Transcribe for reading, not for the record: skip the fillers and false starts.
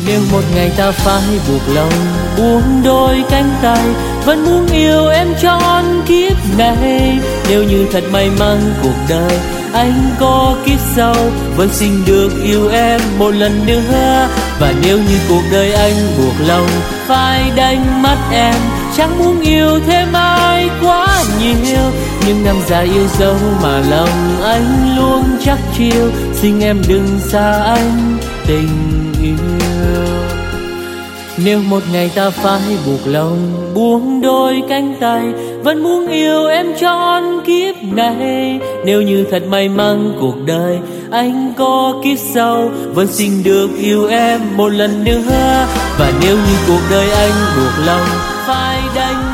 Nếu một ngày ta phải buộc lòng buông đôi cánh tay, vẫn muốn yêu em trọn kiếp này. Nếu như thật may mắn cuộc đời anh có kiếp sau, vẫn xin được yêu em một lần nữa. Và nếu như cuộc đời anh buộc lòng phải đánh mất em, chẳng muốn yêu thêm ai quá nhiều. Nhưng năm dài yêu dấu mà lòng anh luôn chắc chiêu, xin em đừng xa anh tình yêu. Nếu một ngày ta phải buộc lòng buông đôi cánh tay, vẫn muốn yêu em trọn kiếp này. Nếu như thật may mắn cuộc đời anh có kiếp sau, vẫn xin được yêu em một lần nữa. Và nếu như cuộc đời anh buộc lòng phải đánh